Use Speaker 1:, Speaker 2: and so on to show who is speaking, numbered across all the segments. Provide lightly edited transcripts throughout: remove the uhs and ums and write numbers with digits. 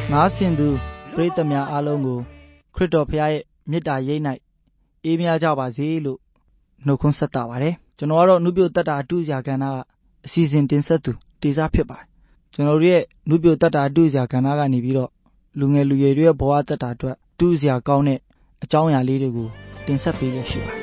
Speaker 1: ငါဆင်သူပရိသတ်များအားလုံးကိုခရစ်တော်ဖခင်ရဲ့မေတ္တာရိပ်၌အေးမြကြပါစေလို့နှုတ်ခွန်းဆက်တာပါတယ်ကျွန်တော်ကတော့နုပြတ္တာအတုစရာကဏ္ဍကအစီအစဉ်တင်ဆက်သူတေစာဖြစ်ပါတယ်ကျွန်တော်တို့ရဲ့နုပြတ္တာအတုစရာကဏ္ဍကနေပြီးတော့လူငယ်လူရွယ်တွေရဲ့ဘဝတ္တာအတွက်တုစရာကောင်းတဲ့အကြောင်းအရာလေးတွေကိုတင်ဆက်ပေးရရှိပါတယ်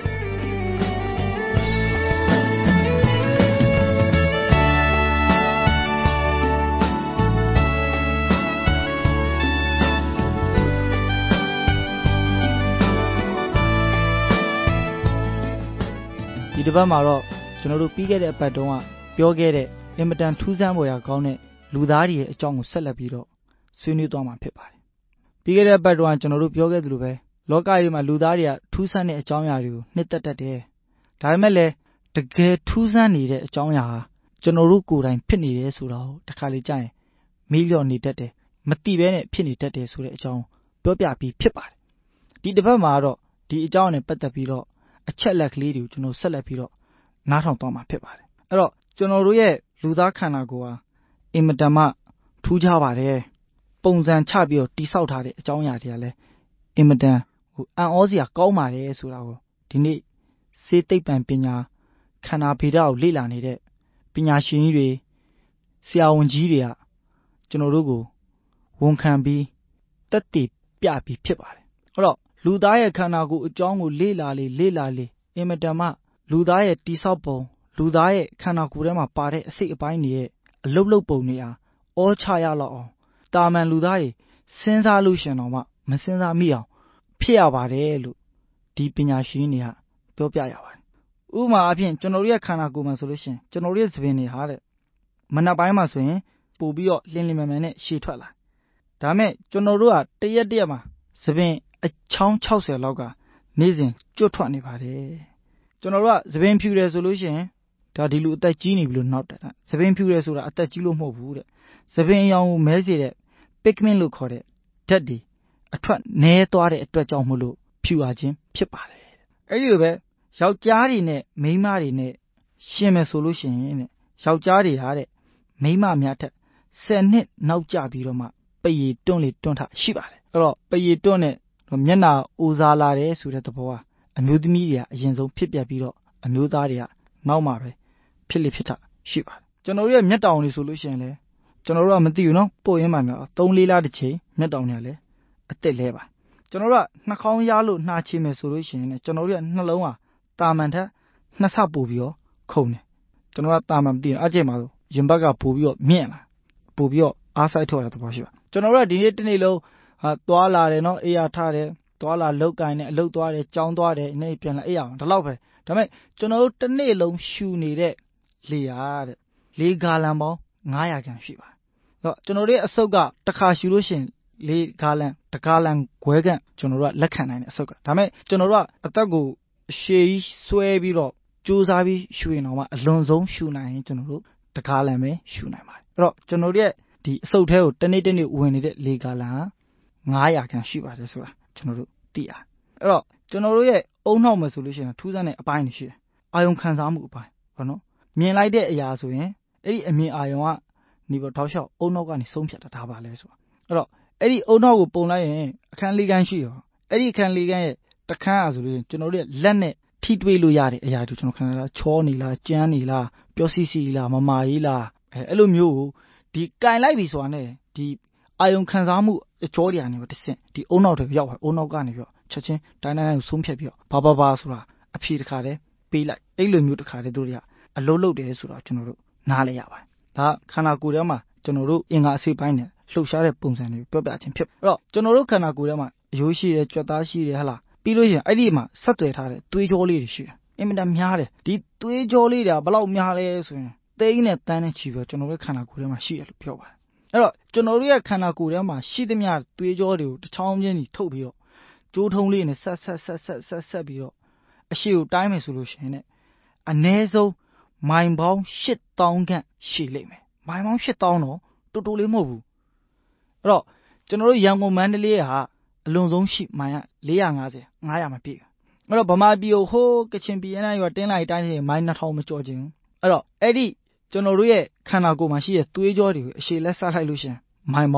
Speaker 1: ဒီတစ်ပတ်မှာတော့ကျွန်တော်တို့ပြီးခဲ့တဲ့အပတ်တုန်းကပြောခဲ့တဲ့အင်မတန်ထူးဆန်းဖွယ်ရာကောင်းတဲ့လူသားတွေရဲ့အကြောင်းကိုဆက်လက်ပြီးတော့ဆွေးနွေးသွားမှာဖြစ်ပါတယ်။ပြီးခဲ့တဲ့အပတ်တုန်းကကျွန်တော်တို့ပြောခဲ့သလိုပဲလောကကြီးမှာလူသားတွေကထူးဆန်းတဲ့အကြောင်းအရာတွေကိုနှစ်သက်တတ်တယ်။ဒါပေမဲ့လည်းတကယ်ထူးဆန်းနေတဲ့အကြောင်းအရာဟာကျွန်တော်တို့ကိုယ်တိုင်ဖြစ်နေတယ်ဆိုတာကိုတစ်ခါလေကြာရင်မေးလျော့နေတတ်တယ်။မသိဘဲနဲ့ဖြစ်နေတတ်တယ်ဆိုတဲ့အကြောင်းပြောပြပြီးဖြစ်ပါတယ်။ဒီတစ်ပတ်မှာတော့ဒီအကြောင်းနဲ့ပတ်သက်ပြီးတော့အချက်လက်ကလေးတွေကိုကျွန်တော်ဆက်လက်ပြီးတော့နားထောင်သွားမှာဖြစ်ပါတယ်အဲ့တော့ကျွန်တော်တို့ရဲ့လူသားခန္ဓာကိုယ်ဟာအင်မတန်မှထူးခြားပါတယ်ပုံစံချပြီးတော့တိဆောက်ထားတဲ့အကြောင်းအရာတွေကလည်းအင်မတန်အံ့ဩစရာကောင်းပါတယ်ဆိုတာကိုဒီနေ့စေသိပ္ပံပညာခန္ဓာဗေဒကိုလေ့လာနေတဲ့ပညာရှင်ကြီးတွေဆရာဝန်ကြီးတွေကကျွန်တော်တို့ကိုဝန်ခံပြီးတက်တည်ပြပြီးဖြစ်ပါတယ်အဲ့တော့လူသားရဲ့ခန္ဓာကိုယ်အကြောင်းကိုလေ့လာလေအင်မတန်မှလူသားရဲ့တိဆောက်ပုံလူသားရဲ့ခန္ဓာကိုယ်ထဲမှာပါတဲ့အစိတ်အပိုင်းတွေရဲ့အလုတ်လုတ်ပုံတွေအားအောချရလောက်အောင်တာမန်လူသားတွေစဉ်းစားလို့ရှင်တော့မှမစဉ်းစားမိအောင်ဖြစ်ရပါတယ်လို့ဒီပညာရှင်တွေကပြောပြရပါတယ်ဥပမာအဖြစ်ကျွန်တော်တို့ရဲ့ခန္ဓာကိုယ်မှာဆိုလို့ရှင်ကျွန်တော်တို့ရဲ့သပင်တွေဟာတဲ့မနက်ပိုင်းမှာဆိုရင်ပို့ပြီးတော့လင်းလင်းမြန်မြန်နဲ့ရှည်ထွက်လာဒါမဲ့ကျွန်တော်တို့ကတရက်မှာသပင်အချောင်း60လောက်ကနေ့စဉ်ကျွတ်ထွက်နေပါတယ်ကျွန်တော်တို့ကသပင်ဖြူတယ်ဆိုလို့ရှိရင်ဒါဒီလိုအသက်ကြီးနေပြီလို့နောက်တယ်သပင်ဖြူတယ်ဆိုတာအသက်ကြီးလို့မဟုတ်ဘူးတဲ့သပင်အရောင်ကိုမဲစေတဲ့ pigment လို့ခေါ်တဲ့ဓာတ်တွေအထွက်နဲသွားတဲ့အတွက်ကြောင့်မလို့ဖြူရခြင်းဖြစ်ပါတယ်အဲ့ဒီလိုပဲယောက်ျားတွေနဲ့မိန်းမတွေနဲ့ရှင်မယ်ဆိုလို့ရှိရင်တဲ့ယောက်ျားတွေဟာတဲ့မိန်းမများထက်10နှစ်နောက်ကျပြီးတော့မှပရည်တွန့်လေတွန့်ထရှိပါတယ်အဲ့တော့ပရည်တွန့်နဲ့မျက်နှာအိုစားလာတယ်ဆိုတဲ့သဘောကအမျိုးသမီးတွေကအရင်ဆုံးဖြစ်ပြပြီးတော့အမျိုးသားတွေကနောက်မှပဲဖြစ်လေဖြစ်တာရှိပါတယ်ကျွန်တော်တို့ရဲ့မျက်တောင်တွေဆိုလို့ရှိရင်လည်းကျွန်တော်တို့ကမသိဘူးနော်ပို့ရင်းမှတော့3-4လတစ်ချိန်မျက်တောင်တွေကလည်းအသက်လဲပါကျွန်တော်တို့ကနှာခေါင်းရလို့နှာချေမယ်ဆိုလို့ရှိရင်လည်းကျွန်တော်တို့ရဲ့နှလုံးဟာတာမန်ထက်2ဆပို့ပြီးတော့ခုန်တယ်ကျွန်တော်ကတာမန်မသိဘူးအကျင့်မှာရင်ဘက်ကပို့ပြီးတော့မြင့်လာပို့ပြီးတော့အားဆိုင်ထွက်လာတဲ့သဘောရှိပါကျွန်တော်တို့ကဒီနေ့တစ်နေ့လုံးသွားလာတယ်နော်အေးရထားတယ်သွားလာလောက်ကင်နဲ့အလုပ်သွားတယ်ကြောင်းသွားတယ်နေ့ပြန်လာအေးရအောင်ဒီလောက်ပဲဒါပေမဲ့ကျွန်တော်တို့တစ်နေ့လုံးရှူနေတဲ့လေဟာတဲ့လေဂါလန်ပေါင်း900ခန့်ရှိပါတယ်ကျွန်တော်တို့ရဲ့အဆုတ်ကတစ်ခါရှူလို့ရှိရင်လေဂါလန်တစ်ဂါလန်ခွဲခန့်ကျွန်တော်တို့ကလက်ခံနိုင်တဲ့အဆုတ်ကဒါပေမဲ့ကျွန်တော်တို့ကအသက်ကိုရှည်ကြီးဆွဲပြီးတော့ကြိုးစားပြီးရှူရင်တော့မှအလွန်ဆုံးရှူနိုင်ရင်ကျွန်တော်တို့တစ်ဂါလန်ပဲရှူနိုင်ပါတယ်အဲ့တော့ကျွန်တော်တို့ရဲ့ဒီအဆုတ်ထဲကိုတစ်နေ့ဝင်နေတဲ့လေဂါလန်ဟာ900ခန့်ရှိပါတယ်ဆိုတာကျွန်တော်တို့သိရအဲ့တော့ကျွန်တော်တို့ရဲ့အုံနောက်မှာဆိုလို့ရှိရင်ထူးဆန်းတဲ့အပိုင်းတွေရှိတယ်အာယုံခံစားမှုအပိုင်းဟုတ်နော်မြင်လိုက်တဲ့အရာဆိုရင်အဲ့ဒီအမြင်အာယုံကနေပေါ်ထောက်လျှောက်အုံနောက်ကနေဆုံးဖြတ်တာဒါပါလဲဆိုတာအဲ့တော့အဲ့ဒီအုံနောက်ကိုပုံလိုက်ရင်အခန်းလေးခန်းရှိရောအဲ့ဒီအခန်းလေးခန်းရဲ့တခန်းဆိုလို့ကျွန်တော်တို့ရဲ့လက်နဲ့ထိတွေ့လို့ရတဲ့အရာတွေကျွန်တော်ခံစားချောနေလားကြမ်းနေလားပျောစီစီလားမမာရေးလားအဲ့လိုမျိုးကိုဒီကင်လိုက်ပြီဆိုတာနဲ့ဒီအာယုံခံစားမှုအကျော်တွေကနေတဆင့်ဒီအုံနောက်တွေရောက်သွားအုံနောက်ကနေပြီးတော့ချက်ချင်းတိုင်းကိုဆုံးဖြတ်ပြီးတော့ဘာဆိုတာအဖြေတစ်ခါတည်းပေးလိုက်အဲ့လိုမျိုးတစ်ခါတည်းတို့တွေကအလုံးလုံးတယ်ဆိုတော့ကျွန်တော်တို့နားလဲရပါတယ်ဒါခန္ဓာကိုယ်ထဲမှာကျွန်တော်တို့အင်္ဂါအစိတ်ပိုင်းနဲ့လှုပ်ရှားတဲ့ပုံစံတွေပြောပြခြင်းဖြစ်အဲ့တော့ကျွန်တော်တို့ခန္ဓာကိုယ်ထဲမှာအယိုးရှိတယ်ကြွက်သားရှိတယ်ဟလားပြီးလို့ရှိရင်အဲ့ဒီမှာဆက်သွယ်ထားတဲ့သွေးကြောလေးတွေရှိတယ်အင်မတန်များတယ်ဒီသွေးကြောလေးတွေကဘယ်လောက်များလဲဆိုရင်သိန်းနဲ့တန်းနဲ့ချီပြီးတော့ကျွန်တော်တို့ခန္ဓာကိုယ်ထဲမှာရှိတယ်လို့ပြောပါတယ်အဲ့တော့ကျွန်တော်တို့ရဲ့ခန္ဓာကိုယ်ထဲမှာရှိသမျှသွေးကြောတွေကိုတစ်ချောင်းချင်းကြီးထုတ်ပြီးတော့ကျိုးထုံးလေးနဲ့ဆက်ပြီးတော့အရှိကိုတိုင်းမယ်ဆိုလို့ရှိရင်ねအနည်းဆုံးမိုင်ပေါင်း8000ခန့်ရှိလိမ့်မယ်မိုင်ပေါင်း8000တော့တူတူလေးမဟုတ်ဘူးအဲ့တော့ကျွန်တော်တို့ရန်ကုန်မန္တလေးဟာအလွန်ဆုံးရှိမိုင်က450 500မပြည့်အဲ့တော့ဗမာပြည်ကိုဟိုးကချင်ပြည်နယ်ရွာတင်းလိုက်တိုင်းမိုင်2000မကျော်ခြင်းအဲ့တော့အဲ့ဒီကျွန်တော်တို့ရဲ့ခန္ဓာကိုယ်မှာရှိတဲ့သွေးကြောတွေကိုအရှည်လက်ဆက်လိုက်လို့ရှင်မိုင်ပေါင်းက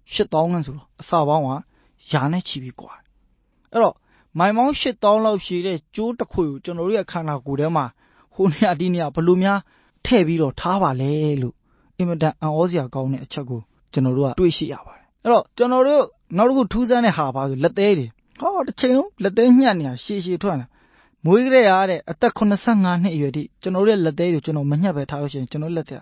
Speaker 1: 8000ဆိုတော့အစာပေါင်းကရာနဲ့ချီပြီးကွာအဲ့တော့မိုင်ပေါင်း8000လောက်ရှိတဲ့ကျိုးတစ်ခွေကိုကျွန်တော်တို့ရဲ့ခန္ဓာကိုယ်ထဲမှာဟိုနေရာဒီနေရာဘယ်လိုများထည့်ပြီးတော့ထားပါလဲလို့အင်မတန်အံ့ဩစရာကောင်းတဲ့အချက်ကိုကျွန်တော်တို့ကတွေးရှိရပါတယ်အဲ့တော့ကျွန်တော်တို့နောက်တစ်ခုထူးဆန်းတဲ့ဟာပါဆိုလက်သေးတွေတစ်ချိန်လုံးလက်သေးညှက်နေတာရှည်ထွက်လာမွေးကလေးရတဲ့အသက်85နှစ်အရွယ်ထိကျွန်တော်တို့ရဲ့လက်သေးတွေကျွန်တော်မညှက်ပဲထားလို့ရှိရင်ကျွန်တော်လက်သေး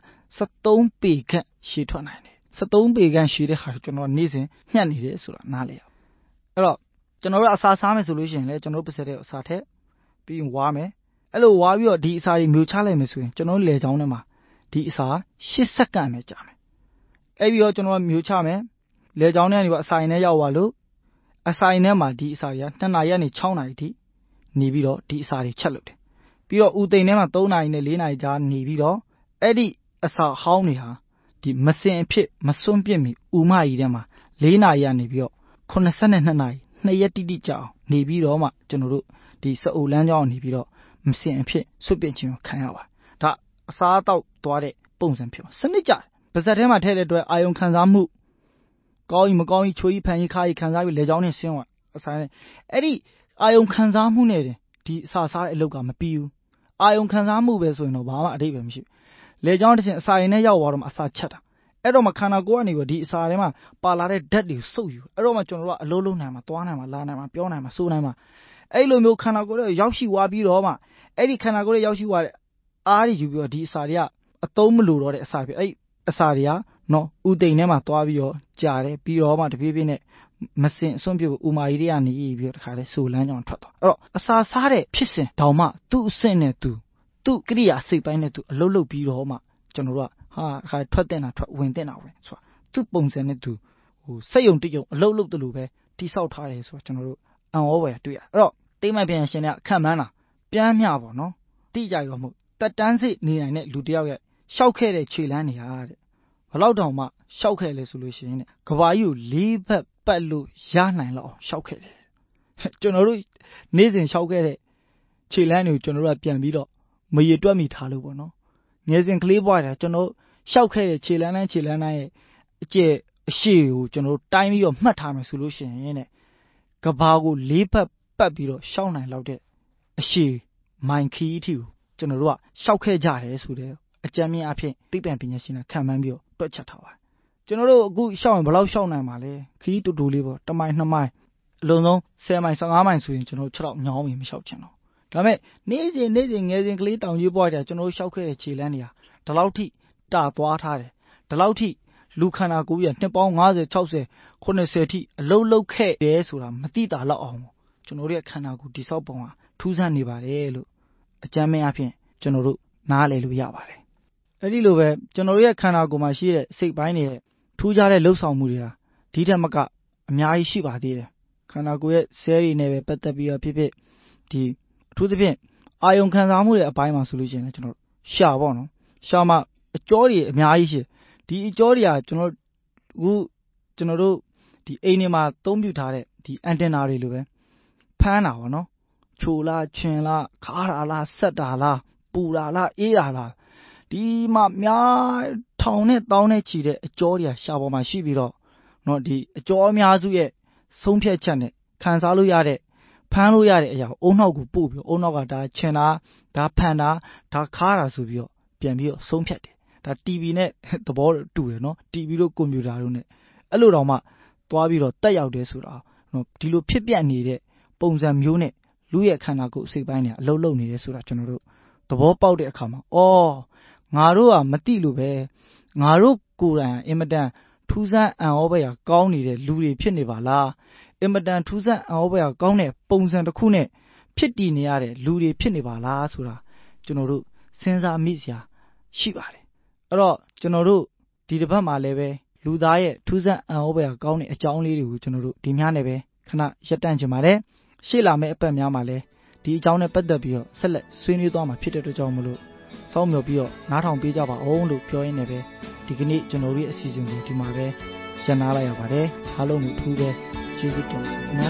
Speaker 1: 73ပေခန့်ရှည်ထွက်နိုင်တယ်73ပေခန့်ရှည်တဲ့ဟာကျွန်တော်နေ့စဉ်ညှက်နေတယ်ဆိုတာနားလည်ရအောင်အဲ့တော့ကျွန်တော်တို့အစာစားမယ်ဆိုလို့ရှိရင်လည်းကျွန်တော်တို့ပစက်တဲ့အစာထက်ပြီးရင်ဝါမယ်အဲ့လိုဝါပြီးတော့ဒီအစာတွေမျိုးချလိုက်မယ်ဆိုရင်ကျွန်တော်တို့လေချောင်းထဲမှာဒီအစာ8စက္ကန့်ပဲကြာမယ်အဲ့ပြီးတော့ကျွန်တော်မျိုးချမယ်လေချောင်းထဲကနေအစာရင်ထဲရောက်သွားလို့အစာရင်ထဲမှာဒီအစာတွေက2နာရီကနေ6နာရီထိနေပြီးတော့ဒီအစာတွေချက်လုပ်တယ်ပြီးတော့ဦးသိန်းထဲမှာ3နာရီနဲ့4နာရီကြာနေပြီးတော့အဲ့ဒီအစာဟောင်းတွေဟာဒီမစင်အဖြစ်မစွန့်ပစ်မီဥမကြီးထဲမှာ4နာရီကနေပြီးတော့82နာရီ2ရက်တိတိကြာအောင်နေပြီးတော့မှကျွန်တော်တို့ဒီစအိုလမ်းကြောင်းနေပြီးတော့မစင်အဖြစ်စွန့်ပစ်ခြင်းခံရပါဒါအစားအသောက်သွားတဲ့ပုံစံဖြစ်ပါစနစ်ကြတယ်ပါဇက်ထဲမှာထည့်တဲ့အတွက်အာယုံခံစားမှုကောင်းရင်မကောင်းရင်ချွေးဖန်ကြီးခါကြီးခံစားပြီးလေချောင်းနဲ့ဆင်းသွားအဆိုင်နဲ့အဲ့ဒီအာယုံခံစားမှုနဲ့ဒီအစာစားတဲ့အလုပ်ကမပြီးဘူးအာယုံခံစားမှုပဲဆိုရင်တော့ဘာမှအဓိပ္ပာယ်မရှိဘူးလေချောင်းတစ်ချက်အစာရင်နဲ့ရောက်သွားတော့မှအစာချက်တာအဲ့တော့မှခန္ဓာကိုယ်ကနေပြီးဒီအစာထဲမှာပါလာတဲ့ဓာတ်တွေစုပ်ယူအဲ့တော့မှကျွန်တော်တို့ကအလုံးလုံးနိုင်မှာသွားနိုင်မှာလာနိုင်မှာပြောနိုင်မှာစိုးနိုင်မှာအဲ့လိုမျိုးခန္ဓာကိုယ်ရဲ့ရောက်ရှိသွားပြီးတော့မှအဲ့ဒီခန္ဓာကိုယ်ရဲ့ရောက်ရှိသွားတဲ့အားတွေယူပြီးတော့ဒီအစာတွေကအသုံးမလိုတော့တဲ့အစာဖြစ်အဲ့အစာတွေကနော်ဥသိမ်ထဲမှာသွားပြီးတော့ကြာတယ်ပြီးတော့မှတပြေးပြေးနဲ့မစင်အစွန့်ပြဥမာကြီးတွေကနေပြီးတော့တခါလဲဆိုလန်းကြောင်ထွက်သွားအဲ့တော့အစာစားတဲ့ဖြစ်စဉ်တောင်မှသူ့အဆင့်နဲ့သူကရိယာစိတ်ပိုင်းနဲ့သူအလုပ်လုပ်ပြီးတော့မှကျွန်တော်တို့ကခါထွက်တဲ့နာထွက်ဝင်တဲ့နာဝင်ဆိုတာသူ့ပုံစံနဲ့သူစက်ယုံတယုံအလုပ်လုပ်တယ်လို့ပဲတိဆောက်ထားတယ်ဆိုတော့ကျွန်တော်တို့အံ့ဩဖွယ်တွေ့ရအဲ့တော့တိမ်မိုက်ပြန်ရှင်တဲ့ခံမှန်းတာပြမ်းမျှပေါ့နော်တိကြရောမှုတက်တန်းစိတ်နေနိုင်တဲ့လူတယောက်ရဲ့ရှောက်ခဲ့တဲ့ခြေလမ်းတွေဟာတဲ့ဘလောက်တောင်မှရှောက်ခဲ့လဲဆိုလို့ရှိရင်ကဘာကြီးကို4ဘက်ပတ်လို့ရနိုင်လောက်အောင်ရှောက်ခဲ့တယ်ကျွန်တော်တို့နေ့စဉ်ရှောက်ခဲ့တဲ့ခြေလမ်းတွေကိုကျွန်တော်တို့ကပြန်ပြီးတော့မရေတွက်မိထားလို့ပေါ့နော်ငယ်စဉ်ကလေးဘွားတာကျွန်တော်ရှောက်ခဲ့တဲ့ခြေလမ်းတိုင်းရဲ့အကျယ်အရှည်ကိုကျွန်တော်တို့တိုင်းပြီးတော့မှတ်ထားမယ်ဆိုလို့ရှိရင်တဲ့ကဘာကို4ဘက်ပတ်ပြီးတော့ရှောက်နိုင်လောက်တဲ့အရှည်မိုင်ခီးအထိကိုကျွန်တော်တို့ကရှောက်ခဲ့ကြတယ်ဆိုတဲ့အကြမ်းမြင်အဖြစ်သိပ္ပံပညာရှင်ကခံမှန်းပြီးတော့တွက်ချက်ထားပါတယ်ကျွန်တော်တို့အခုရှောက်ရင်ဘယ်လောက်ရှောက်နိုင်မှာလဲခီးတူတူလေးပေါ့1မိုင်2မိုင်အလုံးစုံ10မိုင်15မိုင်ဆိုရင်ကျွန်တော်တို့6တော့ညောင်းပြီးမရှောက်ချင်တော့ဒါပေမဲ့နေ့စဉ်ငယ်စဉ်ကလေးတောင်ကြီးပွားကြကျွန်တော်တို့ရှောက်ခဲ့တဲ့ခြေလမ်းတွေဟာဒီလောက်ထိတာသွားထားတယ်ဒီလောက်ထိလူခန္ဓာကိုယ်ရဲ့နှစ်ပေါင်း50 60 80ထိအလုံးလုံးခဲ့တယ်ဆိုတာမတိတာလောက်အောင်ကျွန်တော်တို့ရဲ့ခန္ဓာကိုယ်တိဆောက်ပုံဟာထူးဆန်းနေပါတယ်လို့အကြမ်းမြင်အဖြစ်ကျွန်တော်တို့နားလည်လို့ရပါတယ်အဲ့ဒီလိုပဲကျွန်တော်တို့ရဲ့ခန္ဓာကိုယ်မှာရှိတဲ့စိတ်ပိုင်းတွေရဲ့ထူးခြားတဲ့လှုပ်ဆောင်မှုတွေဟာဒီထက်မကအများကြီးရှိပါသေးတယ်ခန္ဓာကိုယ်ရဲ့ဆဲတွေနဲ့ပဲပတ်သက်ပြီးတော့ဖြစ်ဖြစ်ဒီအထူးသဖြင့်အာယုံခံစားမှုတွေအပိုင်းမှာဆိုလို့ရှိရင်လည်းကျွန်တော်ရှာပေါ့နော်ရှာမှာအကြောတွေအများကြီးရှိဒီအကြောတွေကကျွန်တော်တို့ဒီအိမ်တွေမှာသုံးပြထားတဲ့ဒီအန်တင်နာတွေလိုပဲဖမ်းတာပေါ့နော်ချိုလားချင်လားခါတာလားဆက်တာလားပူတာလားအေးတာလားဒီမှာများထောင်နဲ့တောင်းနဲ့ချီတဲ့အကြောတွေကရှာပေါ်မှာရှိပြီးတော့နော်ဒီအကြောအများစုရဲ့ဆုံးဖြတ်ချက်နဲ့ခံစားလို့ရတဲ့ဖမ်းလို့ရတဲ့အရာအုံနောက်ကိုပို့ပြီးအုံနောက်ကဒါချင်တာဒါဖန်တာဒါခါတာဆိုပြီးတော့ပြန်ပြီးတော့ဆုံးဖြတ်တယ်ဒါ TV နဲ့သဘောတူတယ်နော် TV တို့ကွန်ပျူတာတို့နဲ့အဲ့လိုတော့မှသွားပြီးတော့တက်ရောက်တယ်ဆိုတာနော်ဒီလိုဖြစ်ပြနေတဲ့ပုံစံမျိုးနဲ့လူရဲ့ခန္ဓာကိုယ်စိတ်ပိုင်းတွေအလုံးလုံးနေတယ်ဆိုတာကျွန်တော်တို့သဘောပေါက်တဲ့အခါမှာငါတို့ကမသိလို့ပဲငါတို့ကိုယ်တိုင်အင်မတန်ထူးဆန်းအံ့ဩဖွယ်ကောင်းနေတဲ့လူတွေဖြစ်နေပါလားအင်မတန်ထူးဆန်းအံ့ဩဖွယ်ကောင်းတဲ့ပုံစံတစ်ခုနဲ့ဖြစ်တည်နေရတဲ့လူတွေဖြစ်နေပါလားဆိုတာကျွန်တော်တို့စဉ်းစားမိစရာရှိပါတယ်အဲ့တော့ကျွန်တော်တို့ဒီတစ်ပတ်မှာလည်းပဲလူသားရဲ့ထူးဆန်းအံ့ဩဖွယ်ကောင်းတဲ့အကြောင်းလေးတွေကိုကျွန်တော်တို့ဒီများနဲ့ပဲခဏရပ်တန့်ချင်ပါတယ်ရှေ့လာမယ့်အပတ်များမှာလည်းဒီအကြောင်းနဲ့ပတ်သက်ပြီးတော့ဆက်လက်ဆွေးနွေးသွားမှာဖြစ်တဲ့အတွက်ကြောင့်မလို့စောင့်မျှော်ပြီးတော့နားထောင်ပေးကြပါအောင်လို့ပြောရင်းနဲ့ပဲဒီကနေ့ကျွန်တော်တို့ရဲ့အစီအစဉ်ကိုဒီမှာပဲရပ်နားလိုက်ရပါတယ်အားလုံးကိုထူးပဲကျေးဇူးတင်ပါတယ်ခင်ဗျာ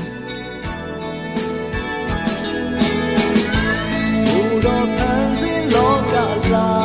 Speaker 1: ဘုရားဖန်ဆင်းလောကလာ